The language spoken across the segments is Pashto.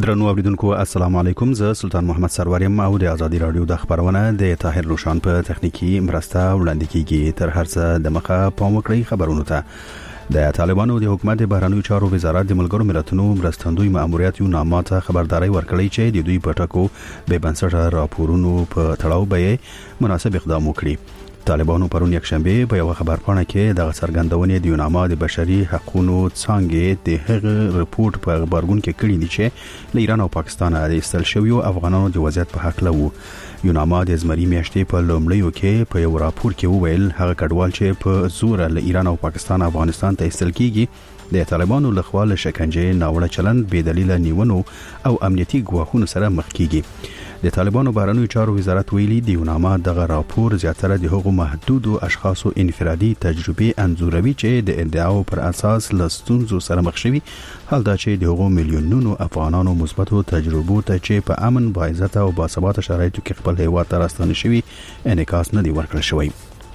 درنو اوریدونکو السلام علیکم. زه سلطان محمد سروریم او د ازادي رادیو د خبرونه د طاهر روشان په تخنیکی مرسته وړاندې کیږي. تر هر څه د مخه پام وکړئ خبرونه ته. د طالبانو د حکومت بهرنیو چارو وزارت د ملګرو ملتونو مرستندوی مأموریت یو نامه خبرداري ورکړی چې د دوی په ټکو به بنسټه راپورونو په تړاو به مناسب اقدام وکړي. طالبانو پرون یک شنبه په یو خبرپاڼه کې د څرګندونې د یونامه د بشري حقوقو څنګه د هغه رپورت په خبرګون کې کړی دی چې له ایران او پاکستان د استل شویو افغانانو د وضعیت په حق لو. یونامه د زمری میاشتې په لومړیو کې په یو راپور کې وویل هغه کډوال چې په زور له ایران او پاکستان افغانستان ته استل کیږي د طالبانو لخوا له شکنجې ناوړه چلند بې دلیل نیونو او امنیتي ګواښونو سره مخ کیږي. د طالبانو بهرنیو چارو وزارت ویلي د یونامه دغه راپور زیاتره د هغو محدودو اشخاصو انفرادي تجربه انځوروي چې د ادعاو پر اساس لستونزو سره مخ شوي، حال دا چې د هغو میلیونونو افغانانو مثبتو تجربو ته چې په امن باعزته او باثباته شرایطو کې خپل هیواد ته راستنه شوي انعکاس نه دی ورکړل شوی.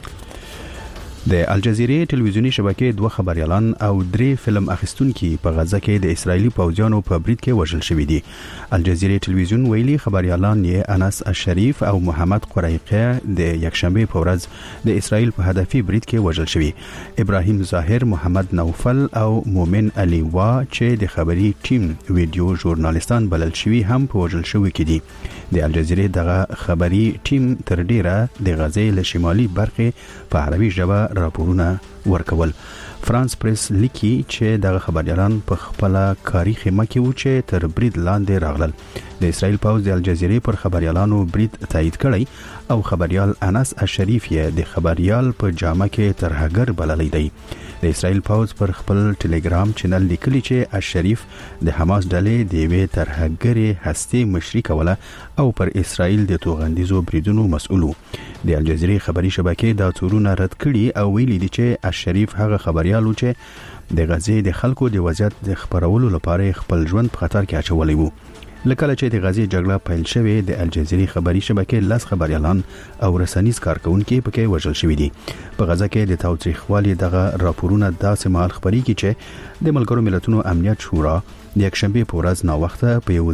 د الجزیره ټلویزیونی شبکې دوه خبريالان او درې فلم اخیستونکي په غزه کې د اسرایلی پوځیانو په برید کې وژل شوي دي. الجزیره ټلویزیون ویلي خبريالان یې انس الشریف او محمد قریقه د یکشنبه په ورځ د اسرایل په هدفي برید کې وژل شوي. ابراهیم ظاهر، محمد نوفل او مومن علي وا چې د خبري ټیم ویډیو ژورنالیستان بلل شوي هم په وژل شوي کې دي. د الجزیره دغه خبري ټیم تر ډیره د غزې له شمالي برخه په عربي ژبه راپورونه ورکول. فرانس پریس لیکي چې دغه خبريالان په خپل کاری خیمه کې و چې تر برید لاندې راغلل. د اسرایل پوځ د الجزیره پر خبريالانو برید تایید کړی او خبريال انس الشریف یې د خبريال په جامه کې تر هګر بللی دی. د اسرایل پوځ پر خپل ټلګرام چینل لیکلی چې الشریف د حماس ډلې د وی تر هګر هستی مشري کوله او پر اسرایل د توغندیزو بریدونو مسؤل و. د الجزیره خبري شبکې دا تورونه رد کړي او ویلي دي چې الشریف هغه خبريالو چې د غزې د خلکو د وضعیت د خبرولو لپاره خپل ژوند په خطر کې اچولی وو. لکه چې د غزې جګړه پیل شوه د الجزیره خبري شبکې لاس خبريالان او رسنیز کارکونکو پکې وژل شوی دي. په غزه کې د تاوتریخوالي دغه راپورونه داسې مهال خبري کی چې د ملګرو ملتونو امنیت شورا د یکشنبه په ورځ نا وخته په یو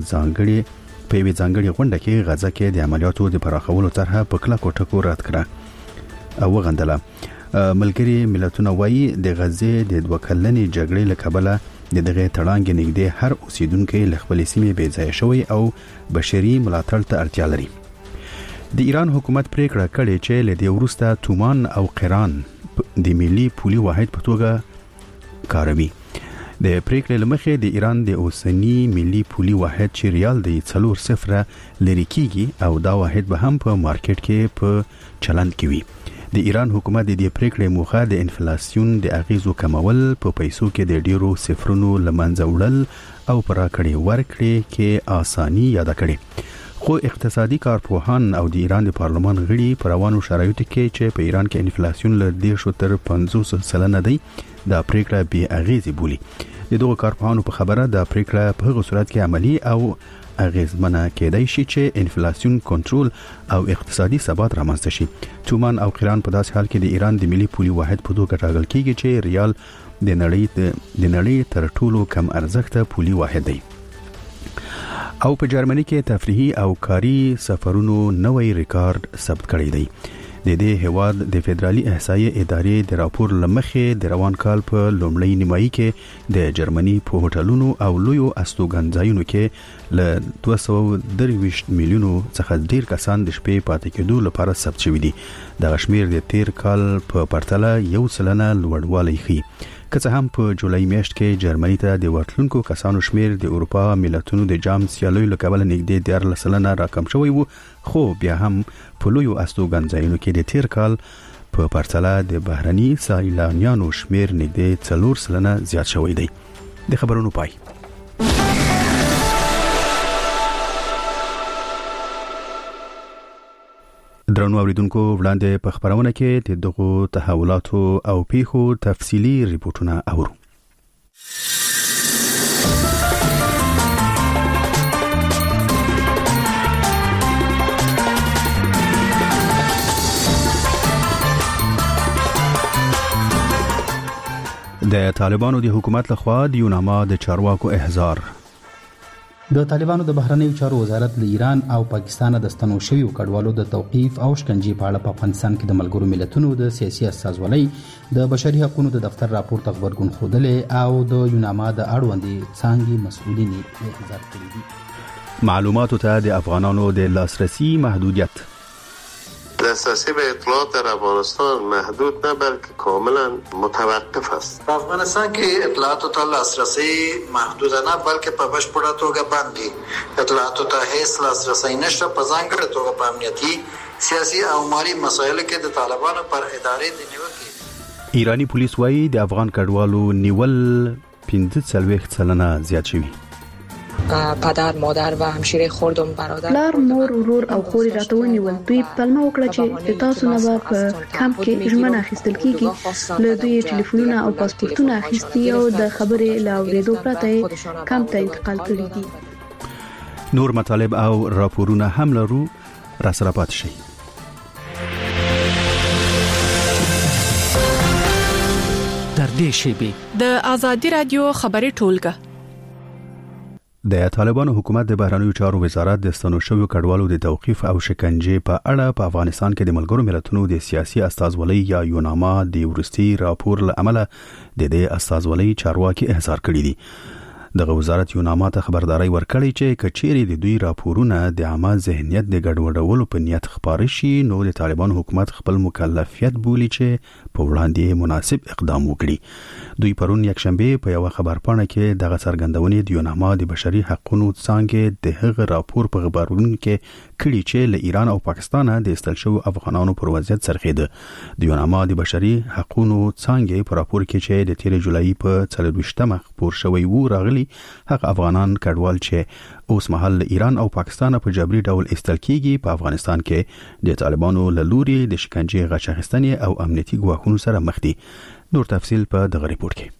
ځانګړي غونډه کې غزه کې د عملیاتو د پراخولو طرحه په کلکو ټکو رد کړه او وغندله. ملګري ملتونه وایي د غزې د دوکلنې جګړې له کبله د دغه تړانګ نږدې هر اوسیدونکو له خپل سیمې بې ځای شوی او بشري ملاتړ ته اړتیا لري. د ایران حکومت پریکړه کړې چې له دې وروسته تومان او قران د ملي پولي واحد په توګه کاروي. د پریکړې لمخې د ایران د اوسنی ملي پولي واحد چې ریال دی 4.0 لري کیږي او دا واحد به هم په مارکیټ کې په چلند کې وي. د ایران حکومت د دې پریکړې موخه د انفلیسیون د اغیزو کمول، په پیسو کې د ډیرو صفرونو لمنځه وړل او پر راکړې ورکړې کې آسانی یاد کړي. خو اقتصادي کارپوهان او د ایران د پارلمان غړي پر روانو شرایطو کې چې په ایران کې انفلیسیون له 10 تر 50% دی دا پریکړه بې اغیزې بولي. د دغه کارپوهانو په خبره دا پریکړه په هغه صورت کې عملی او اغیزمنه کېدای شي چې انفلیسیون کنټرول او اقتصادي ثبات رامنځته شي. تومان او قران په داسې حال کې د ایران د ملي پولي واحد په توګه ټاکل کیږي چې ریال د نړۍ تر ټولو کم ارزښت پولي واحد دی. او په جرمني کې تفریحي او کاري سفرونو نوې ریکارډ ثبت کړی دی. د دې هواد د فدرالي احصایې ادارې د راپور لمخې د روان کال په لومړۍ نیمایي کې د جرمني په هوټلونو او لویو استوګنځایونو کې له 223 میلیونو څخه ډیر کسان د شپې پاتې کېدو لپاره ثبت شوي دي. د شمیر د تیر کال په پرتله 1% لوړوالی ښيي. که څه هم په جولای میاشت کې جرمني ته د ورتلونکو کسانو شمیر د اروپا ملتونو د جام سیالیو له کبله نږدې 14% راکم شوی وو، خو بیا هم په لویو استوګنځایونو کې د تیر کال په پرتله د بهرني سیلانیانو شمیر نږدې 4% زیات شوی دی. د خبرونو پای. درنو اوریدونکو وړاندې په خبرونه کې د دغو تحولاتو او پیښو تفصیلی ریپورتونه اورو. د طالبانو د حکومت لخوا د یونامه د چارواکو احضار د طالبانو د بهرنیو چارو وزارت له ایران او پاکستان د ستنو شویو کډوالو د توقیف او شکنجې په اړه په افغانستان کې د ملګرو ملتونو د سیاسي استازولۍ د بشري حقوقو د دفتر راپور ته خبرګون ښودلې او د یوناما د اړوندې څانګې مسؤلین احضار کړي دي. معلوماتو ته د افغانانو د لاسرسي محدودیت. دسترسی به اطلاعات در افغانستان محدود نه بلکه کاملا متوقف است. په افغانستان کې اطلاعاتو ته لاسرسی محدود نه بلکه په بشپړه توګه بند دي. اطلاعاتو ته هیڅ لاسرسی نشته، په ځانګړې توګه په امنیتي، سیاسي او مالي مسایلو کې د طالبانو پر ادارې د نیوکې. ایرانی پولیس وایي د افغان کډوالو نیول 45% زیات شوی. پدر، مادر و همشیره خوردم برادر، پلار، مور، ورور او خوري راته ونیول. دوی پلمه وکړه چې تاسو نه په کمپ کې ژمنه اخیستل کیږي. له دوی ټلیفونونه او پاسپورتونه اخیستي او د خبرې له اوریدو پرته کمپ ته انتقال کړي دي. نور مطالب او راپورونه هم لرو، را سره پات شي. در دې شیبه د آزادی رادیو خبري ټولګه. د طالبانو حکومت د بهرنیو چارو وزارت د ستنو شویو کډوالو د توقیف او شکنجې په اړه په افغانستان کې د ملګرو ملتونو د سیاسي استازولۍ یا یوناما د ورستي راپور له امله د دې استازولۍ چارواکي احضار کړي دي. دغه وزارت یوناما ته خبرداري ورکړي چې کچېری د دوی راپورونه د عامه ذهنیت د ګډوډولو په نیت خبري شي نو د طالبانو حکومت خپل مکلفیت بولي چې په وړاندې مناسب اقدام وکړي. دوی پرون یکشنبه په یو خبرپاڼه کې دغه څرګندونې د یوناما د بشري حقوقو څنګه د هغه راپور په خبرونه کې کړي چې له ایران او پاکستان د استل شو افغانانو پر وضعیت سرخیده. د یوناما د بشري حقوقو څنګه په راپور کې چې د 13 جولای په 24مه خبر شوی وو راغلي هغه افغانان کډوال چې اوس مهال ایران او پاکستان په جبري ډول استل کیږي په افغانستان کې د طالبانو له لوري د شکنجې غچ اخیستنې او امنیتي ګواښونو سره مخ دي. نور تفصيل په دغه ریپورت کې.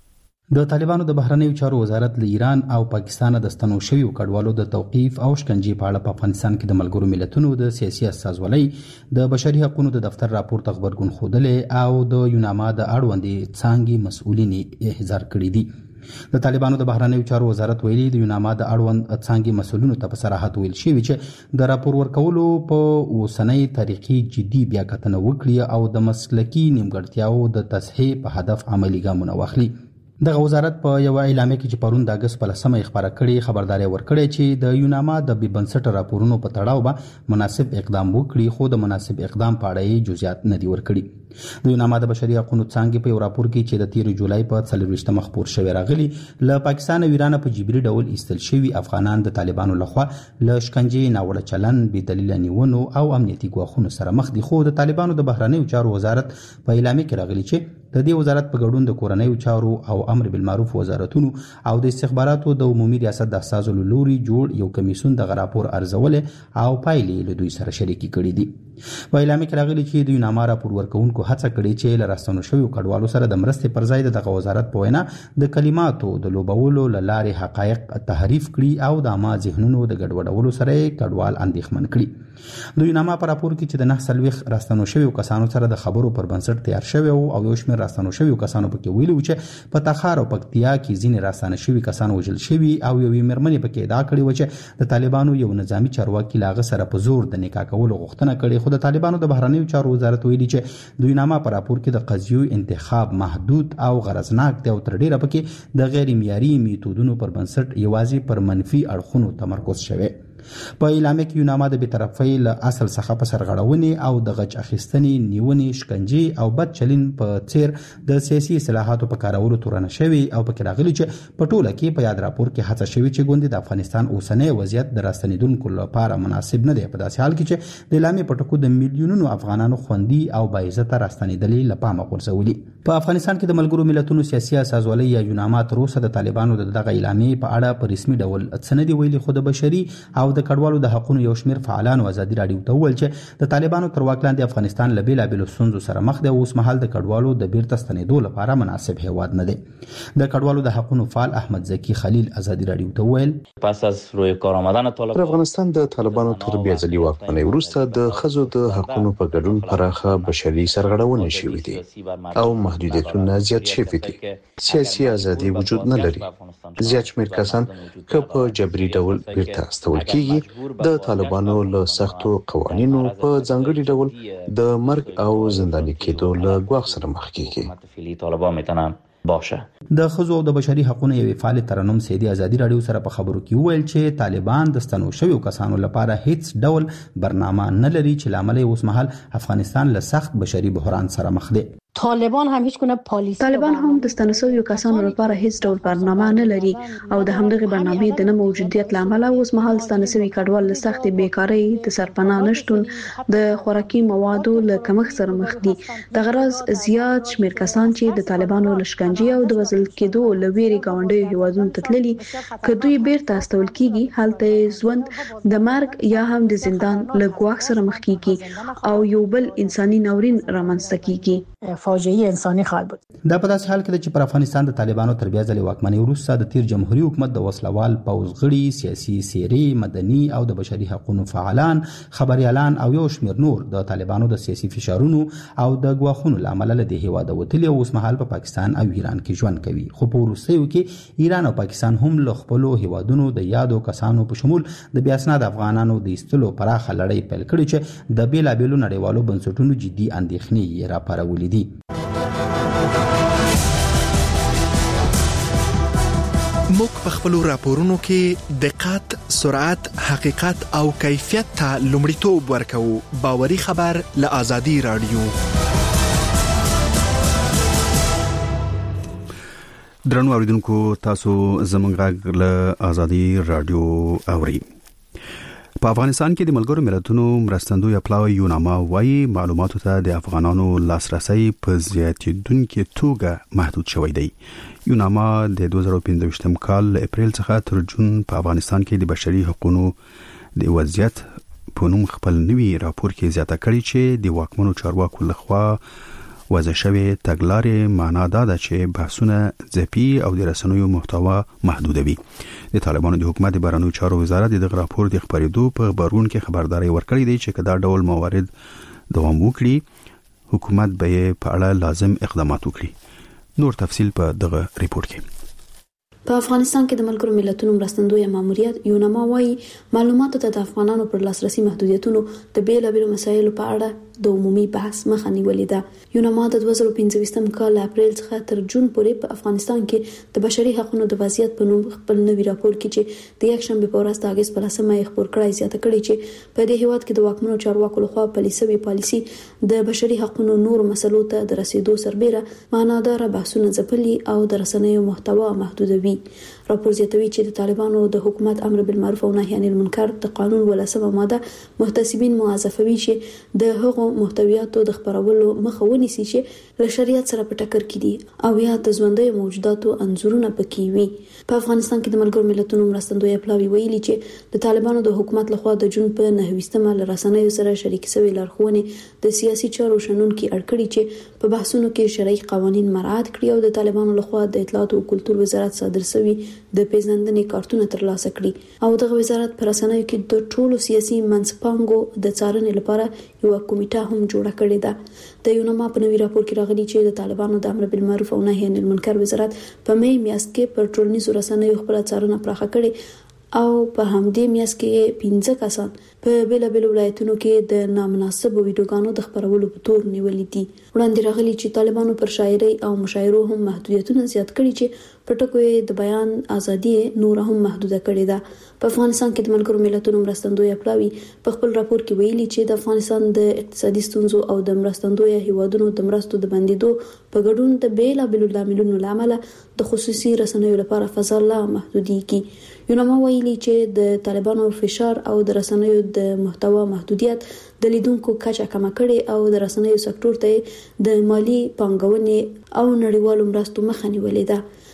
د طالبانو د بهرنیو چارو وزارت له ایران او پاکستان د ستنو شویو کډوالو د توقیف او شکنجې په اړه په افغانستان کې د ملګرو ملتونو د سیاسي استازولۍ د بشري حقوقو د دفتر راپور ته خبرګون ښودلې او د یوناما د اړوندې څانګې مسؤلین احضار کړي دي. د طالبانو د بهرنیو چارو وزارت ویلي د یوناما د اړوند څانګې مسؤلینو ته په صراحت ویل شوی چې د راپور ورکولو په اوسنۍ تاریخي جدي بیاکتنه وکړي او د مسلکي نیمګړتیاو د تصحیح په هدف عملی ګامونه واخلي. دغه وزارت په یو اعلامیه کې چې پرون د اگست په 10مه خبره کړې خبرداري ورکړې چې د یوناما د بې بنسټه راپورونو په تړاو به مناسب اقدام وکړي خو د مناسب اقدام په اړه جزئیات نه دي ورکړي. د یوناما د بشري حقوقو څنګه په راپور کې چې د 13 جولای په 24مه خبر شوی راغلي له پاکستان او ایران په جبري ډول استل شوی افغانان د طالبانو لخوا له شکنجې ناوړه چلن بې دلیل نیونو او امنیتي ګواښونو سره مخ دي. خو د طالبانو د بهرنیو چارو وزارت په اعلامیه کې راغلي چې د دې وزارت په ګډون د کورنیو چارو او امر بالمعروف وزارتونو او د استخباراتو د عمومي ریاست د اساسو لوري جوړ یو کمیسون د راپور ارزول او پایلې له دوی سره شریکي کړي دي. په اعلامیه کې راغلي چې د یوناما راپور ورکوونکو هڅه کړې چې له راستنو شویو کډوالو سره د مرستې پر ځای دغه وزارت په وینا د کلماتو د لوبولو لارې حقایق تحریف کړي او د عامه ذهنونو د ګډوډولو سره کډوال اندېښمن کړي. د یوناما په راپور کې چې د 9 راستنو شویو کسانو سره د خبرو پر بنسټ تیار شوی او یو شمېر راستنو شویو کسانو پکې ویلي چې په تخار او پکتیا کې ځینې راستنه شوي کسان وژل شوي او یو مېرمنې پکې ادعا کړې و چې د طالبانو یو نظامی چارواکي لاغه سره په زور د نکاح کولو غوښتنه کړې. خو د طالبانو د بهرنیو چارو وزارت ویلي چې د یوناما په راپور کې د قضیو انتخاب محدود او غرضناک دی او تر ډیره پکې د غیر معیاري میتودونو پر بنسټ یوازې پر منفي اړخونو تمرکز شوی. په اعلامیه کې یوناما د بی‌طرفۍ له اصل څخه په سرغړونې او د غچ اخیستنې، نیونې، شکنجې او بد چلن په څیر د سیاسي اصلاحاتو په کارولو تورنه شوی او پکې راغلي چې په ټوله کې په یاد راپور کې هڅه شوی چې ګوندې د افغانستان اوسنۍ وضعیت د راستنیدونکو لپاره مناسب نه دی. په داسې حال کې چې د اعلامیې په ټکو د میلیونونو افغانانو خوندي او باعزته راستنیدلې لپاره غورځولي. په افغانستان کې د ملګرو ملتونو سیاسي استازولۍ یا یوناما تر اوسه د طالبانو دغه اعلامیې په اړه په رسمي ډول څه نه دی ویلي، خو د بشري او او د کډوالو د حقوقو یو شمېر فعالانو ازادي راډیو ته وویل چې د طالبانو تر واک لاندې افغانستان له بېلابېلو ستونزو سره مخ دی او اوس مهال د کډوالو د بیرته ستنېدو لپاره مناسب هیواد نه دی. د کډوالو د حقوقو فعال احمد زکی خلیل ازادي راډیو ته وویل پس از روی کار آمدن طالبان افغانستان د طالبانو تر بیا ځلي واکمنۍ وروسته د ښځو د حقوقو په ګډون پراخه بشري سرغړونې شوې دي او محدودیتونه زیات شوي دي. سیاسي ازادي وجود نه لري. زیات شمېر کسان که په جبري ډول بیرته استول کیږي د طالبانو له سختو قوانینو په ځانګړي ډول د مرګ او زنداني کېدو له ګواښ سره مخ کیږي. طالبان میتونن باشه. د ښځو او د بشري حقوقو یوې فعال ترنم سیدی ازادي راډیو سره په خبرو کې وویل چې طالبان د ستنو شویو کسانو لپاره هیڅ ډول برنامه نه لري چې لامل اوس مهال افغانستان له سخت بشري بحران سره مخ دی. طالبان هم هیڅ کنه پالیسی طالبان هم د ستنسویو کسانو لپاره هیڅ ډول برنامه نه لري او د همدغه برنامې د نه موجودیت لامل اوس مهال ستنسوي کډوال له سخت بیکاری د سرپناه نشټون د خوراکي موادو له کمښت سره مخ دي. د غرض زیات شمیر کسان چې د طالبانو لشکنجې او د وزل کېدو لويري گاونډي هیوادونو ته تللي که دوی بیرته استول کیږي هلته ژوند د مرګ یا هم د زندان له ګواښ سره مخ کیږي او یو بل انساني ناورین رامنځته کیږي. فاجعه انساني خواهد بود. دا په داسې حال کې چې پر افغانستان د طالبانو تر بیا ځلې واکمنۍ وروسته د تیر جمهوریت حکومت د وسلوال پوځ غړي، سیاسي څېرې، مدني او د بشري حقوقو فعالان، خبريالان او یو شمېر نور د طالبانو د سیاسي فشارونو او د ګواښونو لامل له دې هیواده وتلي او اوس مهال په پاکستان او ایران کې ژوند کوي. خو په وروستیو کې ایران او پاکستان هم له خپلو هیوادونو د یادو کسانو په شمول د بیا اسناد افغانانو د ایستلو پراخه لړۍ پیل کړې چې د بیلابېلو نړیوالو بنسټونو جدي اندېښنې یې راپارولې دي. موږ په خپلو راپورونو کې دقت، سرعت، حقیقت او کیفیت ته لومړیتوب ورکوو. باوري خبر له آزادي راډیو. درنو اوریدونکو، تاسو زموږ غږ له آزادي راډیو اورئ. په افغانستان کې د ملګرو ملتونو مرستندوی اپلاوی یوناما وايي معلوماتو ته د افغانانو لاسرسي په زیاتېدونکو توګه محدود شوی دی. یوناما د 2015 کال اپریل څخه تر جون په افغانستان کې د بشري حقوقو د وضعیت په نوم خپل نوي راپور کې زیاته کړې چې د واکمنو چارواکو لخوا وضع شوی تګلارې معنا دا ده چې بحثونه ځپي او د رسنیو محتوا محدودوي. د طالبانو د حکومت بهرنیو چارو وزارت د راپور د خبرېدو په خبرون کې خبرداري ورکړې ده چې کدا ډول موارد دوام وکړي حکومت به په اړه لازم اقدامات وکړي. نور تفصيل په دغه ریپورت کې. په افغانستان کې د ملګرو ملتونو مرستندوی ماموریت یوناما وايي معلوماتو ته د افغانانو پر لاسرسي محدودیتونو د بیلابېلو مسایلو په اړه د عمومي بحث مخه نیولې ده. یوناما د 2015 کال اپریل څخه تر جون پورې په افغانستان کې د بشري حقوقو د وضعیت په نوم خپل نوي راپور کې چې د یک شنبه په ورځ د اگست په 10مه خبر کړی زیاته کړی چې په دې هیواد کې د واکمنو چارواکو لخوا پالیسي د بشري حقوقو نور مسلو ته د رسیدو سربېره معنادار بحثونه ځپلي او د رسنیو محتوا محدودوي. راپور زیاتوي چې د طالبانو د حکومت امر بالمعروف او نهي عن المنکر د قانون ولسمه ماده محتسبین موظفوي چې د هغو محتویاتو د خبرولو مخه ونیسي چې له شریعت سره په ټکر کې دي او یا د ژوندۍ موجوداتو انځورونه پکې وي. په افغانستان کې د ملګرو ملتونو مرستندوی اپلاوی ویلي چې د طالبانو د حکومت لخوا د جون په 9مه له رسنیو سره شریک شوی لارښوونې د سیاسي چارو شنونکو اړکړي چې په بحثونو کې شرعي قوانين مراعات کړي او د طالبانو لخوا د اطلاعات او کلتور وزارت صادر شوی د پیژندنې کارتونه ترلاسه کړي او دغه وزارت پر رسنیو کې د ټولو سیاسي منځپانګو د څارنې لپاره یو کمیټه هم جوړه کړې ده. د یوناما په نوي راپور کې راغلي چې د طالبانو د امر بالمعروف او نهي عن المنکر وزارت په مې میاشت کې پر ټولنیزو رسنیو خپل څارنه پراخه کړې او په همدې میاشت کې 15 کسان په بیلابېلو ولایتونو کې د نامناسب ویډیوګانو د خبرولو په تور نیولې دي. وړاندې راغلي چې طالبانو پر شاعري او مشاعرو هم محدودیتونه زیات کړي چې په ټکو د بیان ازادي نور هم محدوده کړې ده. په افغانستان کې د ملګرو ملتونو مرستندوی اپلاوی په خپل راپور کې ویلي چې د افغانستان د اقتصادي ستونزو او د مرستندوی هیوادونو د مرستو د بندیدو په ګډون د بیلابېلو لاملونو لامل د خصوصي رسنیو لپاره فضا لا محدوديږي. یوناما ویلي چې د طالبانو فشار او د رسنیو د محتوا محدودیت د لیدونکو کچه کم کړي او د رسنیو سکتور ته د مالی پانګونې او نړیوالو مرستو مخه نیولې ده.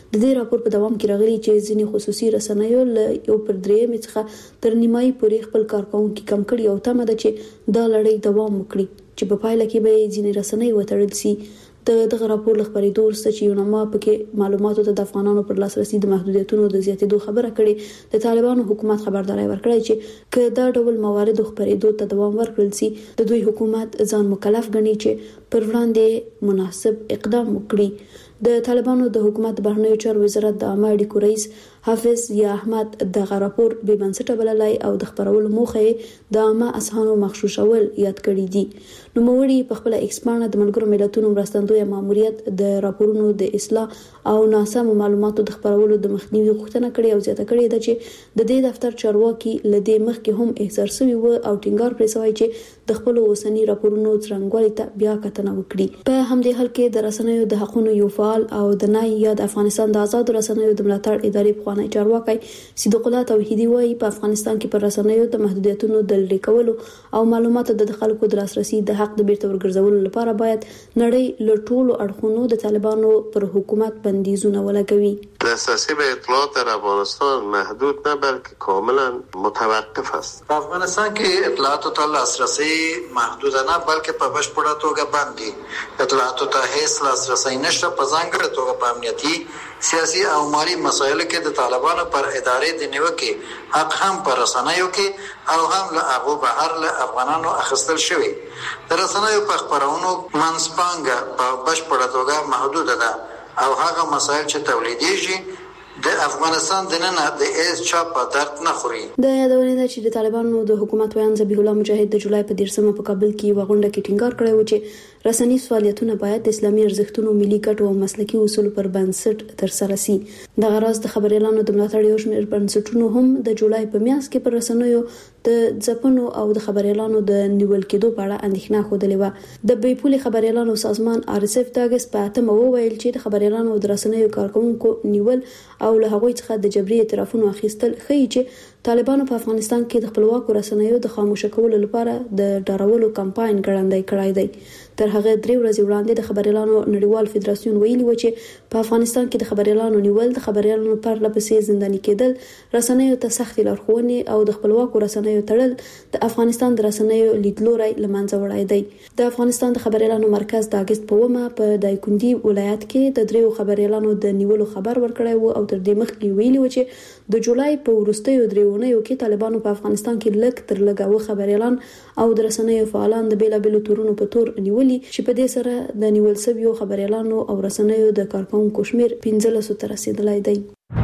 د دې راپور په دوام کې راغلي چې ځینې خصوصي رسنیو له 1/3 څخه تر نیمایي پورې خپل کارکونکو کم کړي او تمه ده چې دا لړۍ دوام وکړي چې په پایله کې به ځینې رسنۍ وتړل شي. دغه راپور لخبرېدو وروسته چې یوناما پکې معلوماتو ته د افغانانو پر لاسرسي د محدودیتونو د زیاتېدو خبره کړې، د طالبانو حکومت خبرداري ورکړی چې که دا ډول موارد خبرېدو ته دوام ورکړل شي د دوی حکومت ځان مکلف ګڼي چې پر وړاندې مناسب اقدام وکړي. د طالبانو د حکومت بهرنیو چارو وزارت د عامه اړیکو رئیس حافظ یا احمد دغه راپور به بنسټه بللای او د خبرولو موخه د عامه اذهانو مغشوشول یاد کړی دي. نو موري په خپل ایکسپانه د ملګرو ملتونو مرستندوی ماموریت د راپورونو د اصلاح او ناسم معلوماتو د خبرولو د مخنیوي غوښتنه کړې او زیاته کړې ده چې د دې دفتر چارواکي لدې مخکې هم احساس شوی و او ټینګار پرې شوی چې د خپل اوسنی راپورونو څرنګوالي ته بیا کتنه وکړي. په همدې حال کې د رسنیو د حقوقو یو فعال او د نای یا د افغانستان د آزاد رسنیو د ملاتړ ادارې په چارواکي صدیق الله توحیدی وايي په افغانستان کې پر رسنیو د محدودیتونو د لری کولو او معلوماتو د خلکو د لاسرسي د حق د بیرته ورګرځولو لپاره باید نړۍ له ټولو اړخونو د طالبانو پر حکومت بندیزونه ولګوي. دسترسی به اطلاعات در افغانستان محدود نه بلکه کاملا متوقف است. په افغانستان کې اطلاعاتو ته لاسرسي محدود نه بلکه په بشپړه توګه بند دي. اطلاعاتو ته هیڅ لاسرسي نشته، په ځانګړې توګه په امنیتي، سیاسي او مالی مسایلو کې د طالبانو پر ادارې د نیوکې حق هم پر رسنیو کې او هم له هغو بهر له افغانانو اخیستل شوی. د رسنیو په خپرونو منځپانګه په بشپړه توګه محدوده ده او هغه مسایل چې تولیدېږي د افغانستان د نن د اس چا په درد نه خوري. د یادونه ده چې د طالبانو د حکومت ویان ذبیح الله مجاهد د جولای په 13 په کابل کې وغونډه کې ټینګار کړی و چې رسنی فعالیتونه باید د اسلامي ارزښتونو، ملي ګټو او مسلکي اصولو پر بنسټ ترسره شي. د غراز د خبريالانو د ملاتړ یو شمېر بنسټونو هم د جولای په میاشت کې پر رسنیو د ځپنو او د خبريالانو د نیول کېدو په اړه اندېښنه خوده و. د بیپولي خبريالانو سازمان RSF د اگست په 8 وویل چې د خبريالانو د رسنیو کارکونکو نیول او له هغوی څخه د جبري اعترافونو اخیستل ښیي چې طالبانو په افغانستان کې د خپلواکو رسنیو د خاموشه کولو لپاره د ډارولو کمپاین ګړندی کړی دی. تر هغه 3 ورځې وړاندې د خبريالانو نړیوال فدراسیون ویلي و چې په افغانستان کې د خبريالانو نیول، د خبريالانو پر لپسې زنداني کېدل، رسنیو ته سخت لارښوونې او د خپلواکو رسنیو تړل د افغانستان د رسنیو لیدلوري لمنځه وړای دی. د افغانستان د خبريالانو مرکز د اگست په 1 په دایکندي ولایت کې د 3 خبريالانو د نیولو خبر ورکړی و او تر دې مخکې ویلي و چې د جولای په وروستیو 3 ونیو کې طالبانو په افغانستان کې لږ تر لږه خبريالان او د رسنیو فعالان د بیلابېلو تورونو په تور نیولي چې په دې سره د نیول شویو خبريالانو او رسنیو د کارکونکو شمیر 15 ته رسیدلی دی.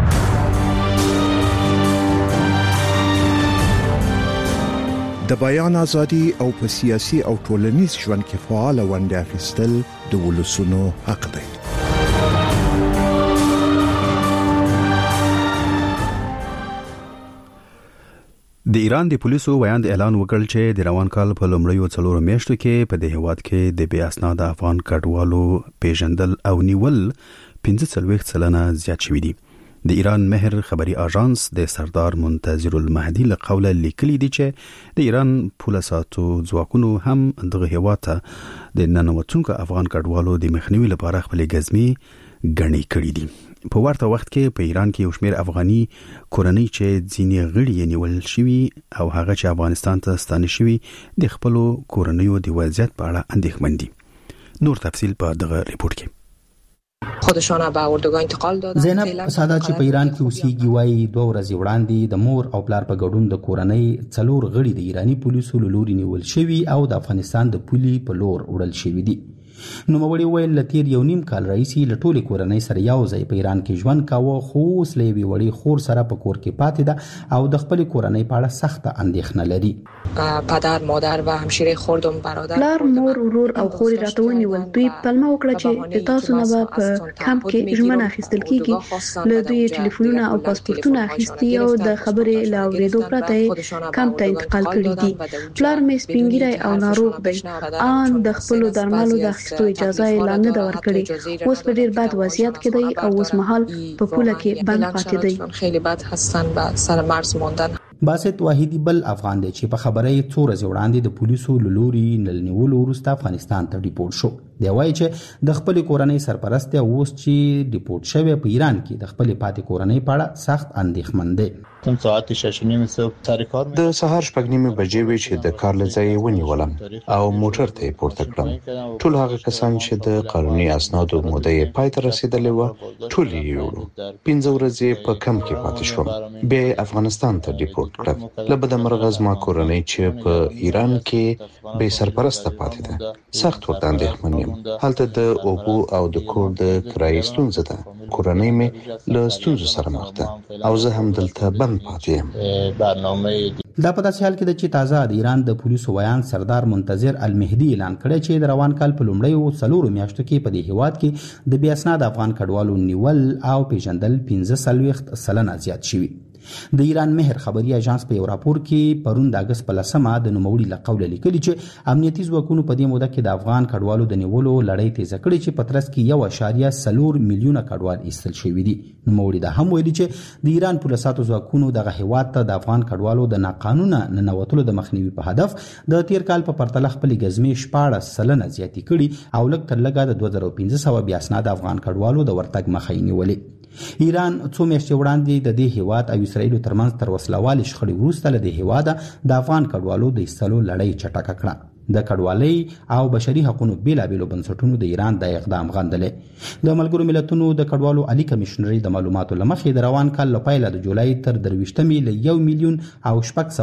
د بیان ازادي او په سیاسي او ټولنیز ژوند کې فعال ونډه اخیستل د ولسونو حق دی. د ایران د پولیسو ویاند اعلان وکړ چې د روان کال په لومړیو 4 میاشتو کې په دې هیواد کې د بې اسناد افغان کډوالو پیژندل او نیول 45% زیات شوي دي. د ایران مهر خبري اژانس د سردار منتظر المهدي له قوله لیکلي دي چې د ایران پولیساتو ځواکونو هم دغه هیواد ته د ننوتونکو افغان کډوالو د مخنیوي لپاره خپل ګزمي غني کړی دي. په ورته وخت کې په ایران کې یو شمېر افغاني کورنۍ چې ځینې غړي نیول شوي او هغه چې افغانستان ته ستانه شوي د خپل کورنۍ د وضعیت په اړه اندېښمن دي. نور تفصیل په دغه ریپورت کې. خودشان به اردوگاه انتقال دادن. زینب ساده چې په ایران کې اوسېږي وايي 2 ورځې وړاندې د مور او پلار په ګډون د کورنۍ 4 غړي د ایرانی پولیسو له لوري نیول شوي او د افغانستان د پولي په لور وړل شوي دي. نوموړي ویل لتیر یو نیم کال رئیسي لټولې کورنۍ سره یو ځای په ایران کې ژوند کاوه، خو اوس له یوې وړې خور سره په کور کې پاتې ده او د خپل کورنۍ په اړه سخته اندېښنه لري. پدر، مادر و همشیره خوردم برادر، پلار، مور، ورور او خور راته ونیول. دوی پلمه وکړه چې تاسو نه به په کمپ کې ژمنه اخیستل کیږي. له دوی ټلیفونونه او پاسپورتونه اخیستي او د خبرې له اورېدو پرته کمپ ته انتقال کړي دي. پلار مې سپینګیری او ناروغ دی. ان د خپل درملو د اخیستو اجازه اعلان نه ورکړي. اوس په ډیر بد وضعیت کې دی او اوس مهال په پوله کې بند پاتې دی. خیلی بد هستن و سر مرز ماندن. باسط واحدی بل افغان دی چې په خبرې 4 ورځې وړاندې د پولیسو له لوري نیولو وروسته افغانستان ته ډیپورټ شو. دی وایي چې د خپل کورنۍ سرپرست اوس چې ډیپورت شوی په ایران کې د خپل پاتې کورنۍ په اړه سخت اندېښمن دی. ساعت 6:30 صبح سر کار د سهار 6:30 بجې وې چې د کار لځای ونیولم او موټر ته پورته کړم. ټول هغه کسان چې د قانوني اسنادو موده یې پای ته رسیدلې و ټول یې یوړو. 15 ورځې په کم کې پاتې شوم. بیا افغانستان ته ډیپورت کړم. لبد مرغز ما کورنۍ چې په ایران کې به سرپرسته پاتې ده. سخت ورته اندېښمن یم. هلته د اوبو او د کور د کرایې ستونزه ده. کورنۍ مې له ستونزو سره مخ ده او زه هم دلته برنامه دا په داسې حال کې د چې تازه د ایران د پولیسو ویان سردار منتظر المهدي اعلان کړی چې د روان کال په لومړیو 4 میاشتو کې په دې هیواد کې د بې اسناد افغان کډوالو نیول او پیژندل 15% زیات شوي. د ایران مهر خبري اژانس په یو راپور کې پرون د اگست په 10 د نوموړي لقول لیکلي چې امنیتي ځواکونو په دې موده کې د افغان کډوالو د نیولو لړۍ تیزه کړې چې په ترڅ کې 1.4 میلیونه کډوال ایستل شوي دي. نوموړي دا هم ویلي چې د ایران پولیساتو ځواکونو دغه هیواد ته د افغان کډوالو د ناقانونه ننوتلو د مخنیوي په هدف د تیر کال په پرتله خپل غزمې 14% زیاتې کړي او لږ تر لږه د 2500 بې اسناد افغان کډوالو د ورتګ مخه یې نیولې. ایران څو میاشتې وړاندې د دې هیواد او اسرائیل ترمنځ تر وسلوالي شخړې وروسته له دې هیواده د افغان کډوالو د ایستلو لړۍ چټکه کړه. د کډوالۍ او بشري حقوقو بیلابېلو بنسټونو د ایران د اقدام غندلې. د ملګرو ملتونو د کډوالو عالی کمشنري د معلوماتو لمخې د روان کال له پیله د جولای تر 23 له 1 میلیون او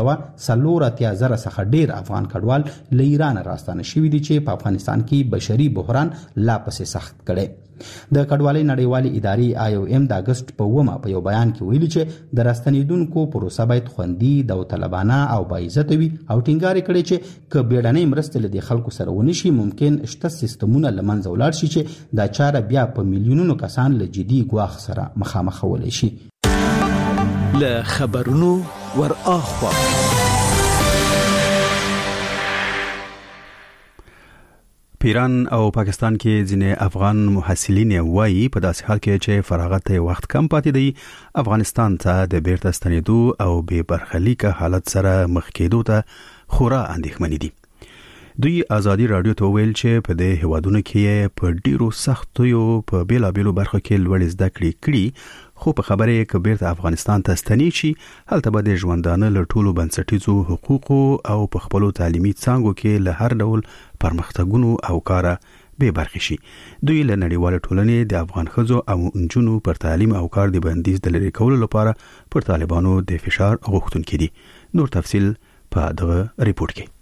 440,000 څخه ډیر افغان کډوال له ایران راستانه شوي دي چې په افغانستان کې بشري بحران لا پسې سخت کړي. د کډوالۍ نړیوالې ادارې IOM د اگست په 9 په یو بیان کې ویلي چې د راستنیدونکو پروسه باید خوندي، داوطلبانه او باعزته وي او ټینګار کړي چې که بیړنۍ مرستې له دې خلکو سره ونشي ممکن شته سیستمونه له منځه ولاړ شي چې دا چاره بیا په میلیونونو کسان له جدي ګواښ سره مخامخولی شي. له خبرونو ور اخوا پیران او پاکستان کې ځینې افغان محصلین وایي په داسې حال کې چې فراغت ته وخت کم پاتې دی افغانستان ته د بیرته ستنېدو او بې برخلیکه حالت سره مخ کېدو ته خورا اندېښمن دي. دوی ازادي رادیو ته ویل چې په دې هوادونو کې په ډیرو سختیو په بیلابېلو برخو کې لوړ زده کړې کړي خو په خبره کې که بیرته افغانستان ته ستنې شي هلته به د ژوندانه له ټولو بنسټیزو حقوقو او په خپلو تعلیمي څانګو کې له هر ډول پرمختګونو او کاره بې برخې شي. دوی له نړیوال ټولنې د افغان ښځو او نجونو پر تعلیم او کار د بندیز د لرې کولو لپاره پر طالبانو د فشار غوښتونکي دي. نور تفصیل په دغه ریپورت کې.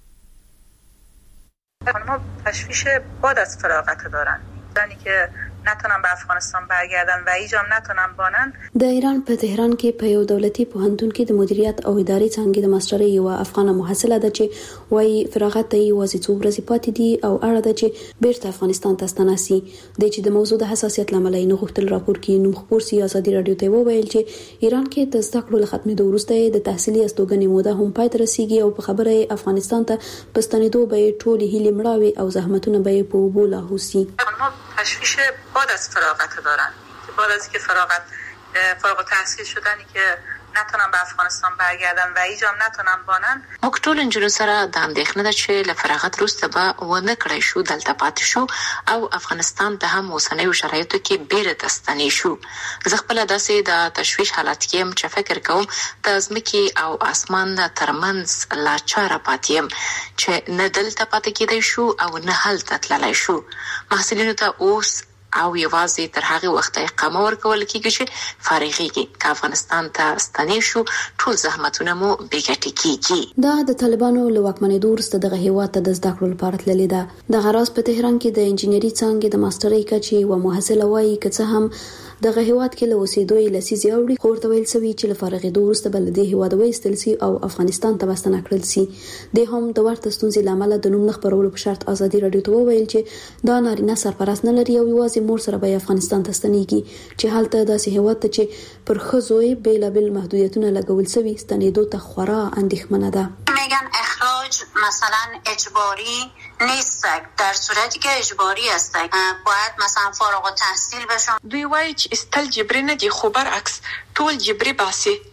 خانم‌ها تشویش بعد از فراغت دارن زنی که نتونن به افغانستان برگردن و ایجام نتونن بانن. د ایران په تهران کې په یو دولتي پوهنتون کې د مدیریت او ادارې څانګې د ماسترۍ یو افغان محصله ده چې وايي فراغت ته یوازې څو ورځې پاتې دي او اړه ده چې بیرته افغانستان ته ستنه شي. د چې د موضوع د حساسیت لامل یې غوښتل راپور کې نو خبر سي ازادي رادیو ته وویل چې ایران کې د زده کړو ختمېدو وروسته د تحصیلي استوګنې موده هم پای ته رسیږي او په خبره افغانستان ته په ستنېدو به ټول هیلې مړاوي او زحمتونه به په اوبو لاهوسي. تشویش بعد از فراغت دارن که بعد از که فارغ التحصیل شدنی که نتونن به افغانستان برگردن و ایجام نتونن بانن. موږ ټول انجونو سره د اندېښنه ده چې له فراغت وروسته به ونه کړی شو دلته پاتې شو او افغانستان ته هم اوسنیو شرایطو کې بیرته ستنې شو. زه خپله داسې د تشویش حالت کې یم چې فکر کوم د ځمکې او اسمان ترمنځ لاچاره پاتې یم چې نه دلته پاتې کېدی شو او نه هلته تللی شو. محصلینو ته اوس او یوازې تر هغه وخت اقامه ورکول کېږي چې فارغېږي که افغانستان ته ستنې شو ټول زحمتونه مو بې ګټې کېږي. دا د طالبانو له واکمنېدو وروسته دغه هېواد ته د زده کړو لپاره تللې ده. دغه راز په تهران کې د انجینري څانګې د ماسترۍ کچې یوه محصله وایي که څه هم دغه هېواد کې له اوسېدو یې لسیزې اوړي خو ورته ویل سوي چې له فارغېدو وروسته به له دې هېواده وایستل سي او افغانستان ته به ستنه کړل سي. دی هم د ورته ستونزې له امله د نوم نه خپرولو په شرط ازادي راډیو ته وویل چې دا نارینه سرپرست نه لري او یوازې مور سره به افغانستان ته ستنېږي چې هلته داسې هېواد ته چې پر ښځو یې بېلابېل محدودیتونه لګول سوي ستنېدو ته خورا اندېښمنه ده. میگن اخراج مثلا اجباری نیست، در صورتی که اجباری است باید مثلا فارغ التحصیل بشن. دوی وایي چې استل جبري نه دي خو برعکس ټول جبري باسي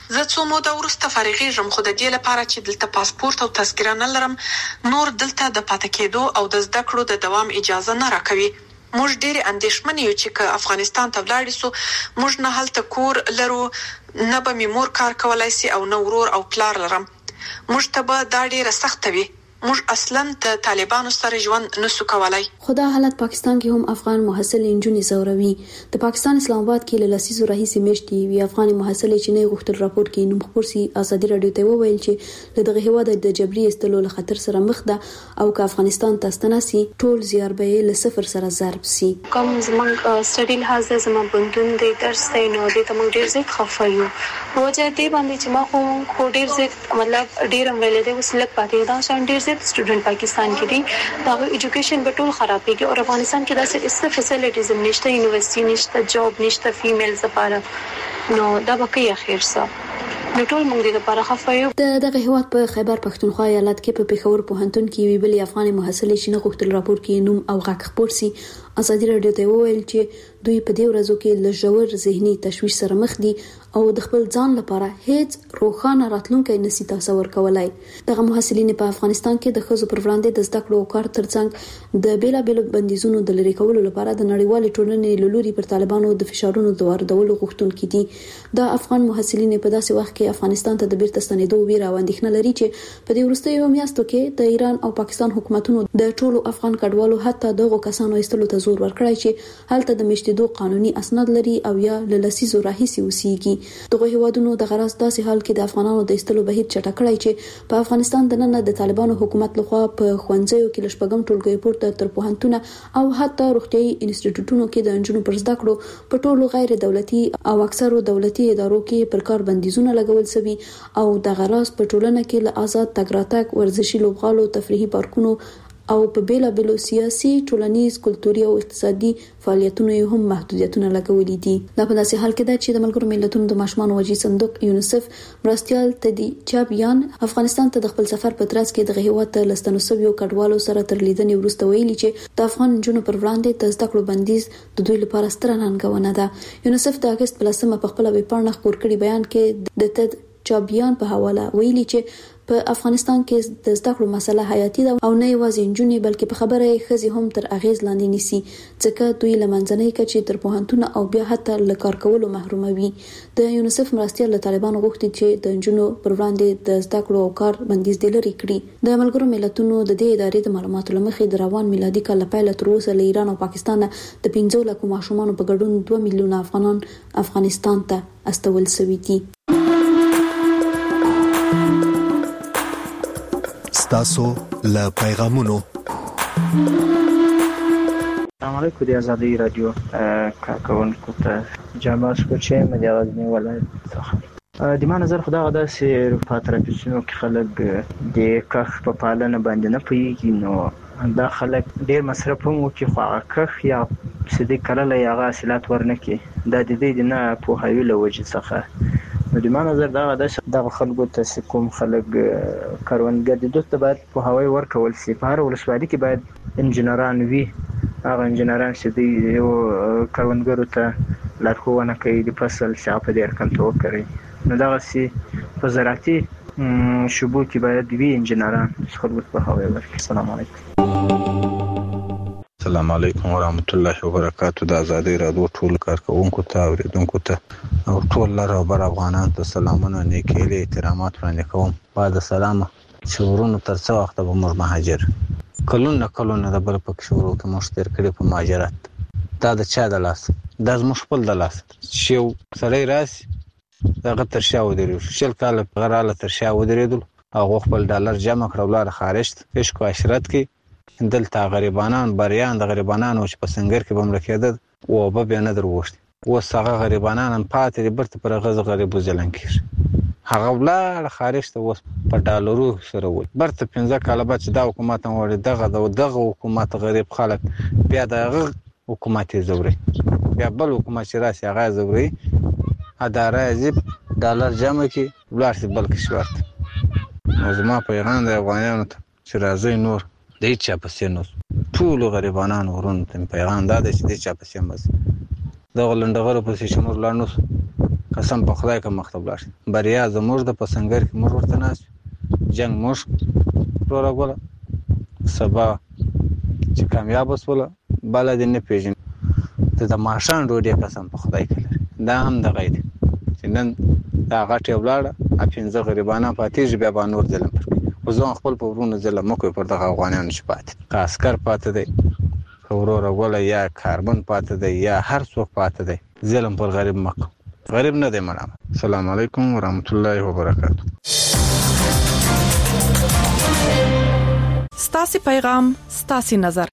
زه څو موده وروسته فارغېږم، خو د دې لپاره چې دلته پاسپورت او تذکره نه لرم نور دلته د پاتې کېدو او د زده کړو د دوام اجازه نه راکوي. موږ ډېر اندېښمن یو چې که افغانستان ته ولاړ شو موږ نه هلته کور لرو، نه به مې مور کار کولای شي او نه ورور او پلار لرم. موږ ته به دا ډېره سخته وي. موږ اصلا د طالبانو سره ژوند نسو کولای. خدا حالت پاکستان کې هم افغان محصل انجونې زوروي. د پاکستان اسلام آباد کې له لسیزو راهیسې میشتي وی افغان محصل چې نه غوښتل راپور کې نوم خبر سي ازادي رادیو ته وویل چې له دغه هواد د جبري استلو له خطر سره مخ ده او که افغانستان ته ستناسي ټول زیار به له صفر سره ضرب سي. کوم زمونږ سټډي لحاظ زموږ بندون د درس ته نو د تم ډیر زیات خفایو وجه دې باندې چې ما خو ډیر زیات مطلب ډیر ویل دي وسلک پاتې دا شان ډیر स्टूडेंट पाकिस्तान के लिए दावे एजुकेशन बटूल खराब है और अफगानिस्तान के दासे इससे फैसिलिटीज निश्चित यूनिवर्सिटी निश्चित जॉब निश्चित फीमेल सपारा नो دا بقي اخر सा د ټول موږ د لپاره خفایو. دغه هواد په خیبر پښتونخوا ایالت کې په پیښور پوهنتون کې وی بل افغان محصل چې نه غوښتل راپور کې نوم او غږ خبر سي ازادي رادیو ته وویل چې دوی په دې ورځو کې له ژور ذهني تشویش سره مخ دي او د خپل ځان لپاره هیڅ روښانه راتلونکي نشي تصور کولای. دغه محصلین په افغانستان کې د ښځو پر وړاندې د زده کړو کار ترڅنګ د بیلابېلو بندیزونو د لری کولو لپاره د نړیوال ټولنې لوري پر طالبانو د فشارونو د واردولو غوښتونکي دي. د افغان محصلین په داسې وخت کې افغانستان ته د بیرته ستنېدو ویره او اندېښنه لري چې په دې وروستیو میاشتو کې د ایران او پاکستان حکومتونو د ټولو افغان کډوالو حتی دغه کسانو ایستلو ته زور ورکړی چې هلته د میشتېدو قانوني اسناد لري او یا له لسیزو راهیسې اوسېږي. دغه هیوادونو د غرض داسې حال کې د افغانانو د ایستلو بهیر چټک کړی چې په افغانستان د نن د طالبانو حکومت لخوا په خوندزیو کې لشپږم ټولګي پورته تر پوهنتونه او حتی روغتيایي انسټیټیوټونو کې د انجونو پر زده کړو په ټولو غیر دولتي او اکثرو دولتي ادارو کې پر کار بندیزونه لګول شوي او د غرض په ټولنه کې له آزاد تګ راتګ ورزشي لوبغالو تفریحي پارکونو او په بیلابېلو سیاسي ټولنیز کلتوري او اقتصادي فعالیتونو هم محدودیتونه لګولې دي. دا په داسې حال کې ده چې د ملګرو ملتونو د ماشومان وجي صندوق یونیسف مرستيال تدي چابيان افغانستان ته د خپل سفر په ترڅ کې د هیواد ته لستنوسوي کډوالو سره تر لیدنې وروسته ویلي چې د افغان جنونو پر وړاندې د زده کړو بندیز د دوی لپاره ستره ننګونه ده. یونیسف د اگست په 10 په خپل ویبپاڼه خپور کړي بیان کې د تد چابيان په حواله ویلي چې په افغانستان کې د زده کړو مسله حیاتي ده او نه یوازې انجونې بلکې په خبره خزي هم تر اغیز لاندې نیسي ځکه دوی لمنځنۍ کچې تر پوهنتون او بیا حتی له کار کولو محروموي. د یونیسف مرستيال له طالبانو غوښتي چې د انجونو پر وړاندې د زده کړو او کار بندیز د لري کړي. د ملګرو ملتونو د دې ادارې د معلوماتو لمخې د روان میلادي کال پیل تر اوسه له ایران او پاکستان د 15 لک ماشومان په ګډون 2 میلیون افغانان افغانستان ته استول شوي دي. تاسو له پیغامونو السلام علیکم د ازادي رادیو کارکونکو ته جامعه سکوچې مې غزنی ولایت څخه د ما نظر خدا غدا سي پاترپسونو کې خلک د کخ په پالنه باندې نه پوهیږي نو دا خلک ډیر مصرف هم کوي خو کخ یا سدي کړل یا غاسلات ورنکي دا د دې نه په هیله وجه څخه د ما نظر دا د خلکو ته کوم خلک کاروانګر د دوت باید په هواي ورکول شي. په هر ولسوالۍ کې باید انجنیران وي هغه انجنیران چې د یو کاروانګرو ته لارښوونه کوي د فصل شاپ د رقم تو کوي نو دا سي په زراعتي شوبو کې باید وي انجنیران خلکو په هواي ورکړي. السلام علیکم. السلام علیکم ورحمت الله وبرکاتہ. د ازادي رادیو ټول کارکونکو ته اوریدونکو ته او ټول لاره بر افغانان ته سلامونه نیکیلي احترامات وړاندې کوم. بعد سلام شورونو تر څو وخت به موږ مهاجر کلونه د بل پک شورو کې مشتر کړي په مهاجرت دا د چا د لاس د زموږ خپل د لاس شیو سړی راسي دغه تر شا ودرېږي شل کال غراله تر شا ودرېدل او خپل ډالر جمع کړو لار خارج فیش کو عشرت کې دلته غریبانان بریان د غریبانانو چې په سنگر کې بمړ کېده او به نه دروښت وسغه غریبانان پاتې برته پر غز غریب زلن کړي هغه ولر خارج ته وس په ډالرو سره ول برته 15 کاله بعد دا حکومت وړي دغه حکومت غریب خلک بیا دغه حکومت زوري بیا بل حکومت چې راسي هغه زوري اداره زیب ډالر جمع کی ولر سي بلک شورت نو زما پیغام د افغانانو ته چې راځي نور د چا پسې نو ټول غریبانان ورونو ته پیغام دا د چې د چا پسې مز د غلندغرو پسې شمور لانو قسم په خدای که مخته ولاړ شي بریا زموږ د پسنګر کې موږ ورته ناست جنگ موږ پروره ګوله سبا چې کامیاب وسوله بله دې نه پېژني ته د ماښام ډوډۍ قسم په خدای کې لري دا هم دغه دی چې نن دا غټې ولاړه 15 غریبانه پاتېږي بیا به نور ظلم پر کوي خو زه خپل په ورونو ظلم مه کوئ پر دغه افغانانو چې پاتې که عسکر پاتې دی که وروره ګوله یا کاربن پاتې دی یا هر څوک پاتې دی ظلم پر غریب مه کوه غریب نه دی ملامت السلام علیکم ورحمت الله وبرکاته ستاسو پیغام ستاسو نظر